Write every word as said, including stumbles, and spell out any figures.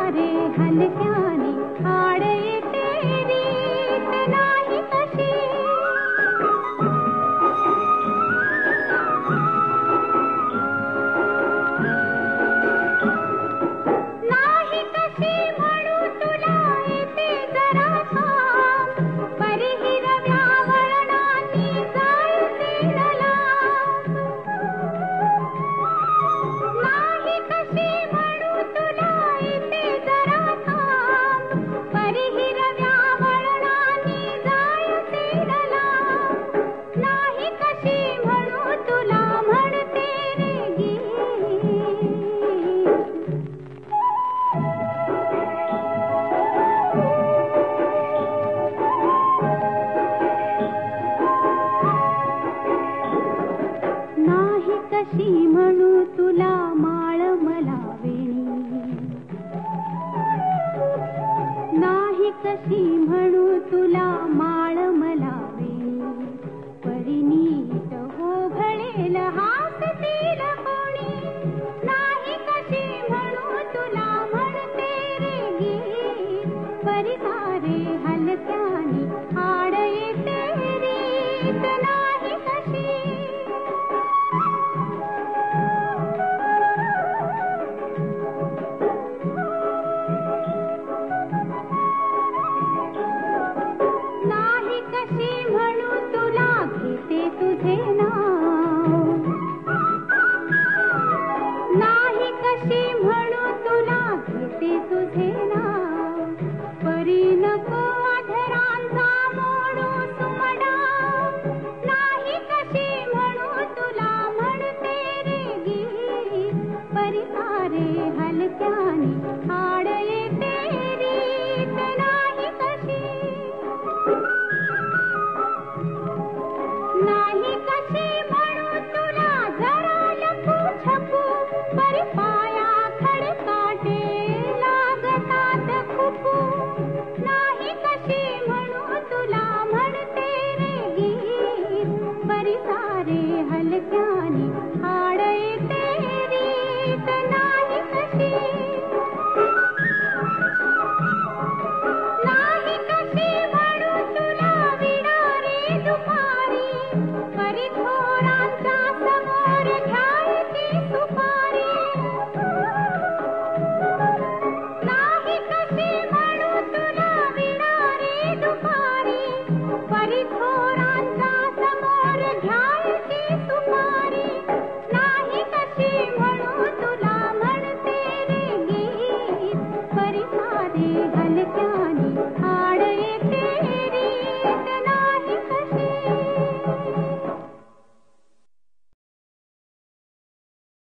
परिसारे हलक्याने हाड येते रीत नाही कशी. नाही कशी म्हणू तुला येते जरा थांब, परी हिरव्या वळणाची जाळते लांब. नाही कशी म्हणू तुला येते जरा थांब, परी हिरव्या वळणाची जाळते लांब. नाही कशी म्हणू तुला म्हणते रे गीत. नाही कशी म्हणू तुला माळ मला वेणी, नाही कशी म्हणू तुला माळ मला वेणी. परिनीत हो घळेल हासतील कोणी, नाही कशी म्हणू तुला म्हणते रे गीत. परिसारे हलक्याने हाड येते रीत नाही कशी. नाही कशी म्हणू तुला घेते तुझे नाव, नाही कशी म्हणू तुला घेते तुझे नाव. परी नको अधरांचा मोडू सुमडाव, नाही कशी म्हणू तुला म्हणते रे गीत. परिसारे हलक्याने हाड येते रीत नाही कशी. नाही कशी म्हणू तुला जरा लपू छपू, परी पाया खडकाटे लागतात खुपू. नाही कशी म्हणू तुला म्हणते रे गीत. परिसारे हलक्याने हाड येते रीत नाही कशी. नाही कशी म्हणू तुला विडा रे दुपारी, परी थोरांचा समोर घ्यायची सुपारी. नाही कशी म्हणू तुला विडा रे दुपारी, परी थोरांचा समोर घ्यायची सुपारी. नाही कशी म्हणू तुला म्हणते रे गीत. परिसारे